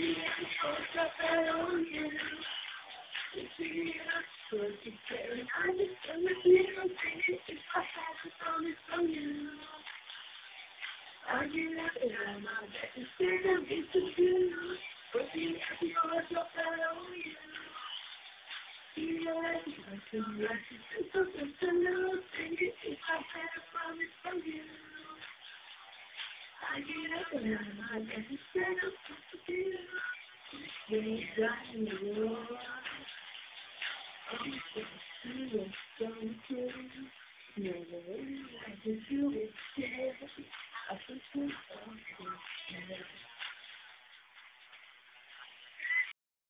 I get up and I'm out there to stand up against the view. But the happy heart drop that on you. Feel like I could write you something to lose. And if I had a promise from you. I get up and I'm out there to stand up against the view. When you die in the world, I'm so serious, don't you? Never really like to do it, yeah. I think you're so good.